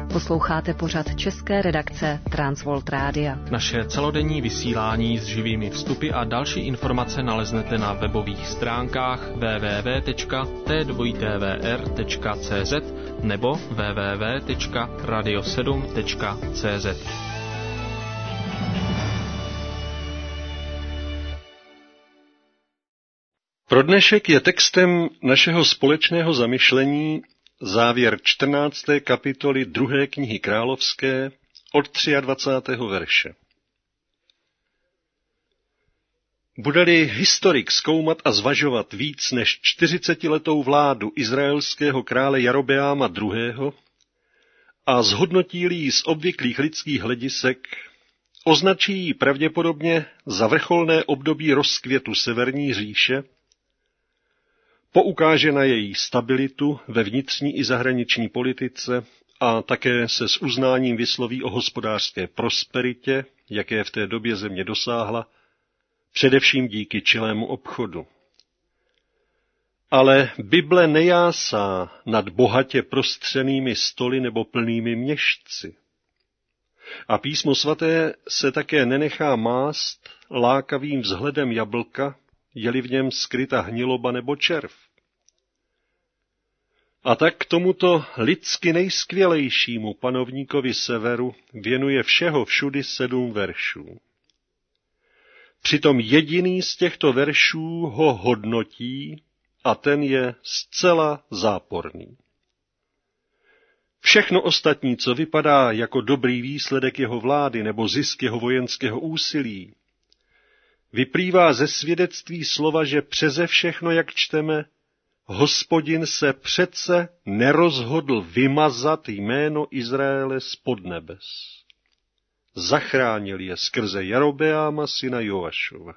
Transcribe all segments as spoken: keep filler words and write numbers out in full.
Posloucháte pořad české redakce Transworld Rádia. Naše celodenní vysílání s živými vstupy a další informace naleznete na webových stránkách w w w tečka t dvojité t v r tečka c z nebo w w w tečka radio sedm tečka c z. Pro dnešek je textem našeho společného zamyšlení závěr čtrnácté kapitoly druhé knihy královské od dvacátého třetího verše. Bude-li historik zkoumat a zvažovat víc než čtyřicetiletou vládu izraelského krále Jarobeáma druhého. a zhodnotí-li ji z obvyklých lidských hledisek, označí ji pravděpodobně za vrcholné období rozkvětu Severní říše, poukáže na její stabilitu ve vnitřní i zahraniční politice a také se s uznáním vysloví o hospodářské prosperitě, jaké v té době země dosáhla, především díky čilému obchodu. Ale Bible nejásá nad bohatě prostřenými stoly nebo plnými měšci. A písmo svaté se také nenechá mást lákavým vzhledem jablka, je-li v něm skryta hniloba nebo červ. A tak k tomuto lidsky nejskvělejšímu panovníkovi severu věnuje všeho všudy sedm veršů. Přitom jediný z těchto veršů ho hodnotí a ten je zcela záporný. Všechno ostatní, co vypadá jako dobrý výsledek jeho vlády nebo zisk jeho vojenského úsilí, vyplývá ze svědectví slova, že přeze všechno, jak čteme, Hospodin se přece nerozhodl vymazat jméno Izraele spod nebes. Zachránil je skrze Jarobeáma syna Joašova.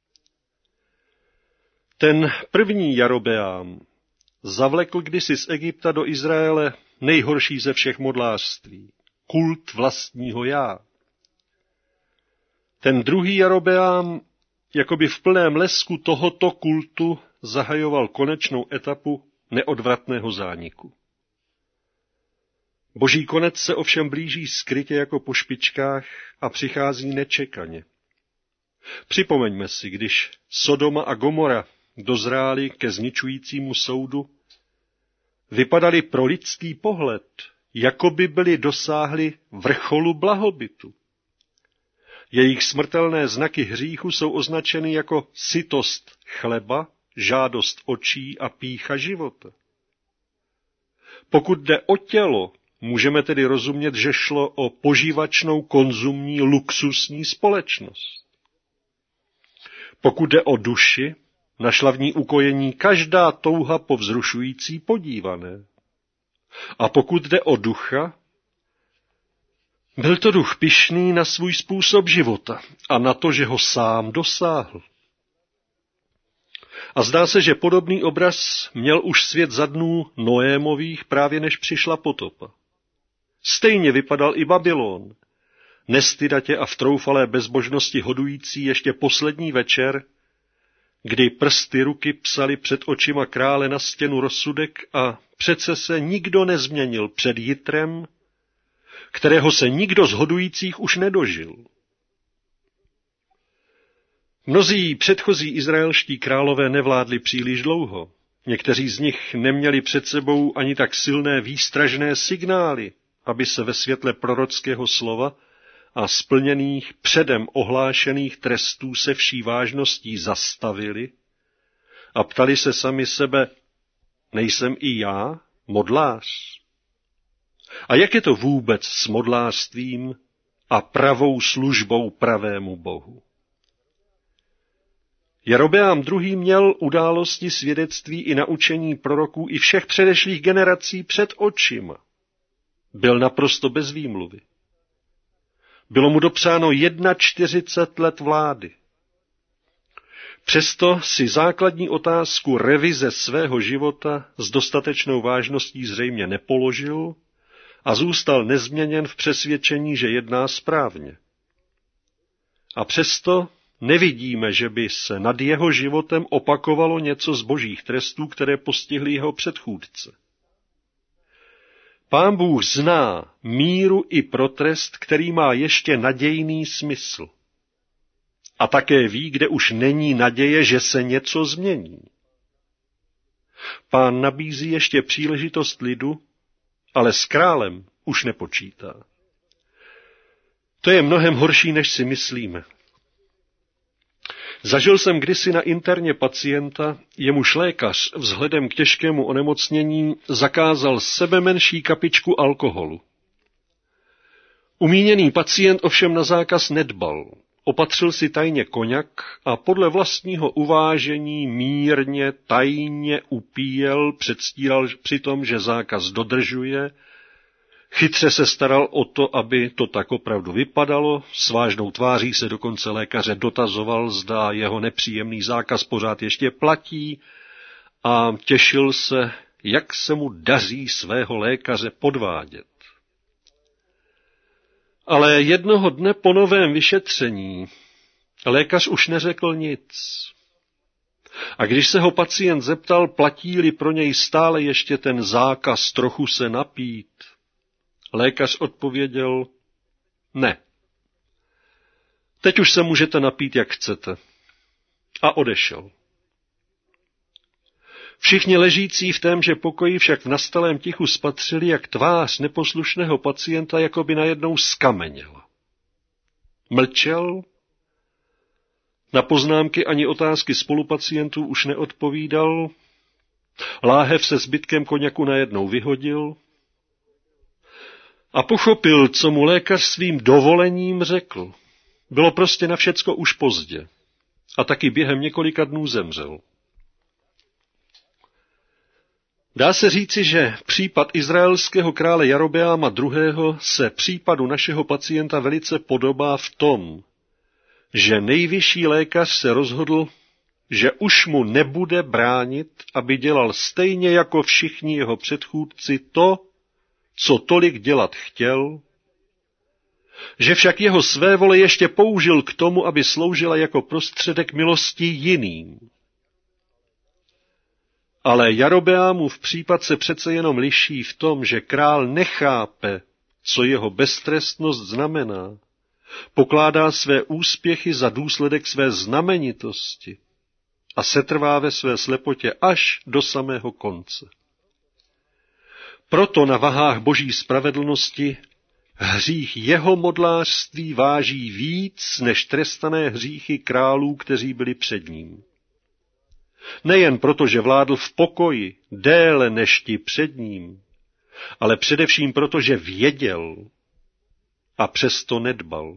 Ten první Jarobeám zavlekl kdysi z Egypta do Izraele nejhorší ze všech modlářství, kult vlastního já. Ten druhý Jarobeám jakoby v plném lesku tohoto kultu zahajoval konečnou etapu neodvratného zániku. Boží konec se ovšem blíží skrytě jako po špičkách a přichází nečekaně. Připomeňme si, když Sodoma a Gomora dozráli ke zničujícímu soudu, vypadali pro lidský pohled, jako by byli dosáhli vrcholu blahobytu. Jejich smrtelné znaky hříchu jsou označeny jako sytost chleba, žádost očí a pýcha života. Pokud jde o tělo, můžeme tedy rozumět, že šlo o požívačnou konzumní luxusní společnost. Pokud jde o duši, našla v ní ukojení každá touha po vzrušující podívané. A pokud jde o ducha, byl to duch pyšný na svůj způsob života a na to, že ho sám dosáhl. A zdá se, že podobný obraz měl už svět za dnů Noémových právě než přišla potopa. Stejně vypadal i Babylon, nestydatě a v troufalé bezbožnosti hodující ještě poslední večer, kdy prsty ruky psali před očima krále na stěnu rozsudek a přece se nikdo nezměnil před Jitrem, kterého se nikdo z hodujících už nedožil. Mnozí předchozí izraelští králové nevládli příliš dlouho. Někteří z nich neměli před sebou ani tak silné výstražné signály, aby se ve světle prorockého slova a splněných předem ohlášených trestů se vší vážností zastavili a ptali se sami sebe, nejsem i já modlář? A jak je to vůbec s modlářstvím a pravou službou pravému Bohu? Jarobeám druhý. měl události, svědectví i naučení proroků i všech předešlých generací před očima. Byl naprosto bez výmluvy. Bylo mu dopřáno čtyřicet jedna let vlády. Přesto si základní otázku revize svého života s dostatečnou vážností zřejmě nepoložil a zůstal nezměněn v přesvědčení, že jedná správně. A přesto nevidíme, že by se nad jeho životem opakovalo něco z božích trestů, které postihly jeho předchůdce. Pán Bůh zná míru i pro trest, který má ještě nadějný smysl. A také ví, kde už není naděje, že se něco změní. Pán nabízí ještě příležitost lidu, ale s králem už nepočítá. To je mnohem horší, než si myslíme. Zažil jsem kdysi na interně pacienta, jemuž lékař vzhledem k těžkému onemocnění zakázal sebemenší kapičku alkoholu. Umíněný pacient ovšem na zákaz nedbal. Opatřil si tajně koňak a podle vlastního uvážení mírně, tajně upíjel, předstíral přitom, že zákaz dodržuje, chytře se staral o to, aby to tak opravdu vypadalo, s vážnou tváří se dokonce lékaře dotazoval, zda jeho nepříjemný zákaz pořád ještě platí a těšil se, jak se mu daří svého lékaře podvádět. Ale jednoho dne po novém vyšetření lékař už neřekl nic. A když se ho pacient zeptal, platí-li pro něj stále ještě ten zákaz trochu se napít, lékař odpověděl, ne. Teď už se můžete napít, jak chcete. A odešel. Všichni ležící v témže pokoji však v nastalém tichu spatřili, jak tvář neposlušného pacienta jakoby najednou skameněla. Mlčel, na poznámky ani otázky spolupacientů už neodpovídal, láhev se zbytkem koněku najednou vyhodil a pochopil, co mu lékař svým dovolením řekl. Bylo prostě na všecko už pozdě a taky během několika dnů zemřel. Dá se říci, že případ izraelského krále Jarobeáma druhého. se případu našeho pacienta velice podobá v tom, že nejvyšší lékař se rozhodl, že už mu nebude bránit, aby dělal stejně jako všichni jeho předchůdci to, co tolik dělat chtěl, že však jeho svévole ještě použil k tomu, aby sloužila jako prostředek milosti jiným. Ale Jarobeámův případ se přece jenom liší v tom, že král nechápe, co jeho beztrestnost znamená. Pokládá své úspěchy za důsledek své znamenitosti a setrvá ve své slepotě až do samého konce. Proto na vahách boží spravedlnosti hřích jeho modlářství váží víc než trestané hříchy králů, kteří byli před ním. Nejen proto, že vládl v pokoji déle než ti před ním, ale především proto, že věděl a přesto nedbal.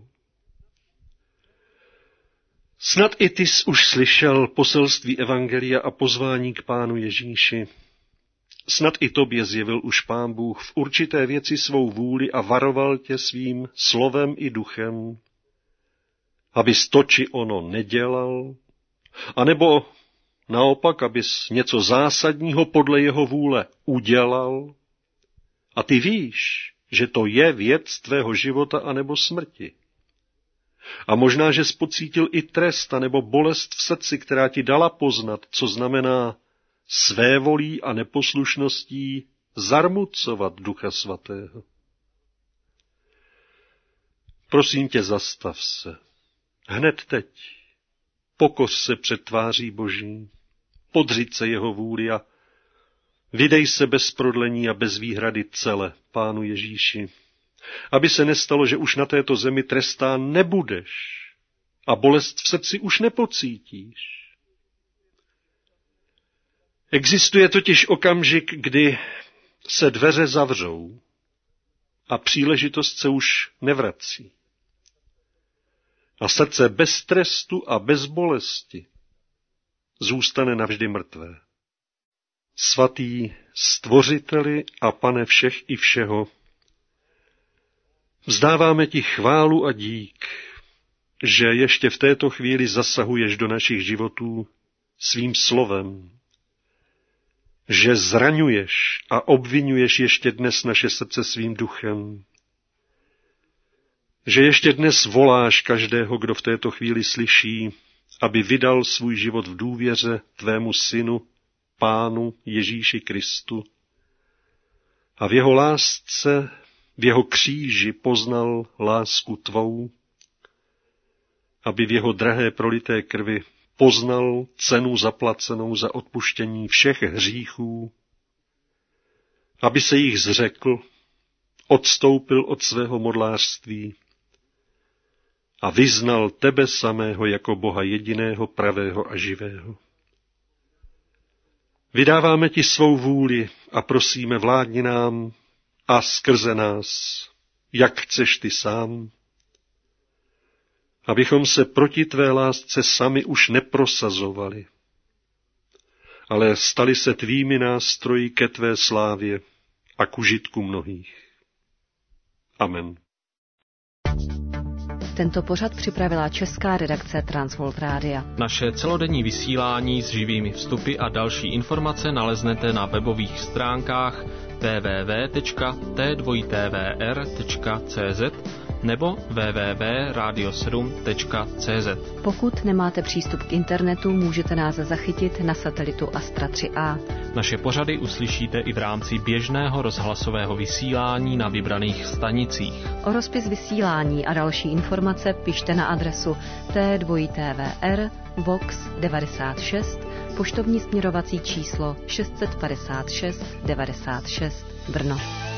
Snad i ty jsi už slyšel poselství evangelia a pozvání k Pánu Ježíši. Snad i tobě zjevil už Pán Bůh v určité věci svou vůli a varoval tě svým slovem i duchem, abys to či ono nedělal, anebo naopak, abys něco zásadního podle jeho vůle udělal. A ty víš, že to je věc tvého života anebo smrti. A možná, že jsi pocítil i trest anebo bolest v srdci, která ti dala poznat, co znamená svévolí a neposlušností zarmucovat Ducha Svatého. Prosím tě, zastav se. Hned teď. Pokoř se před tváří Boží, podřiď se jeho vůli a vydej se bez prodlení a bez výhrady celé Pánu Ježíši, aby se nestalo, že už na této zemi trestán nebudeš a bolest v srdci už nepocítíš. Existuje totiž okamžik, kdy se dveře zavřou a příležitost se už nevrací. A srdce bez trestu a bez bolesti zůstane navždy mrtvé. Svatý Stvořiteli a Pane všech i všeho, vzdáváme ti chválu a dík, že ještě v této chvíli zasahuješ do našich životů svým slovem, že zraňuješ a obvinuješ ještě dnes naše srdce svým duchem, že ještě dnes voláš každého, kdo v této chvíli slyší, aby vydal svůj život v důvěře tvému synu, Pánu Ježíši Kristu, a v jeho lásce, v jeho kříži poznal lásku tvou, aby v jeho drahé prolité krvi poznal cenu zaplacenou za odpuštění všech hříchů, aby se jich zřekl, odstoupil od svého modlářství a vyznal tebe samého jako Boha jediného, pravého a živého. Vydáváme ti svou vůli a prosíme, vládni nám a skrze nás, jak chceš ty sám, abychom se proti tvé lásce sami už neprosazovali, ale stali se tvými nástroji ke tvé slávě a k užitku mnohých. Amen. Tento pořad připravila česká redakce Transworld Rádia. Naše celodenní vysílání s živými vstupy a další informace naleznete na webových stránkách w w w tečka t dva t v r tečka c z nebo w w w tečka radio sedm tečka c z. Pokud nemáte přístup k internetu, můžete nás zachytit na satelitu Astra tři a. Naše pořady uslyšíte i v rámci běžného rozhlasového vysílání na vybraných stanicích. O rozpis vysílání a další informace pište na adresu T dva T V R Box devadesát šest, poštovní směrovací číslo šest set padesát šest devadesát šest Brno.